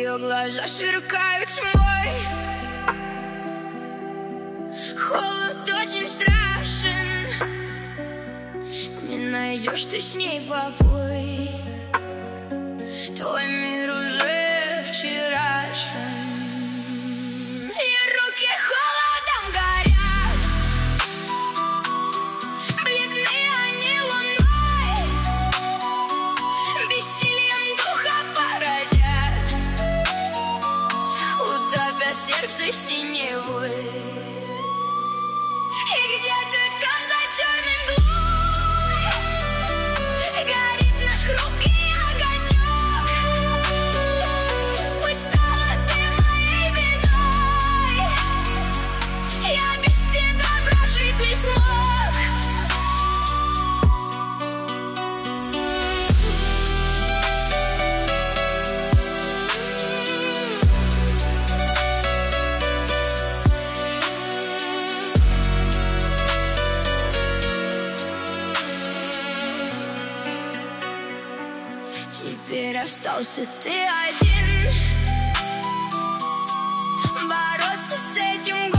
Ее глаза сверкают тьмой. Холод очень страшен, не найдешь ты с ней покой. Твой мир уже вчерашен. Ее руки холодом горят, бледные они луной, бессилием духа поразят, утопят сердце синевой. И где-то там за черным мглой горит наш хрупкий огонек. Пусть стала ты моей бедой, я без тебя прожить не смог. Теперь остался ты один, бороться с этим